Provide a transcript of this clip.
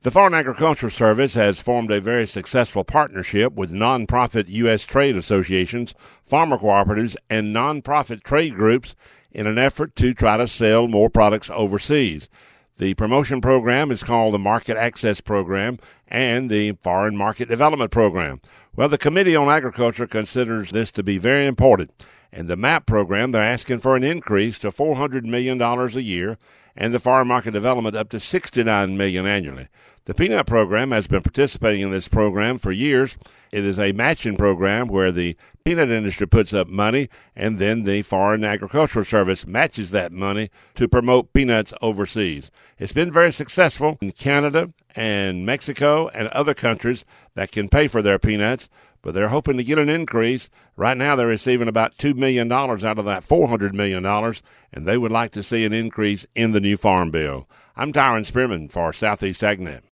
The Foreign Agricultural Service has formed a very successful partnership with nonprofit U.S. trade associations, farmer cooperatives, and nonprofit trade groups in an effort to try to sell more products overseas. The promotion program is called the Market Access Program and the Foreign Market Development Program. Well, the Committee on Agriculture considers this to be very important. And the MAP program, they're asking for an increase to $400 million a year, and the Foreign Market Development up to $69 million annually. The peanut program has been participating in this program for years. It is a matching program where the peanut industry puts up money, and then the Foreign Agricultural Service matches that money to promote peanuts overseas. It's been very successful in Canada and Mexico and other countries that can pay for their peanuts, but they're hoping to get an increase. Right now they're receiving about $2 million out of that $400 million, and they would like to see an increase in the new Farm Bill. I'm Tyron Spearman for Southeast AgNet.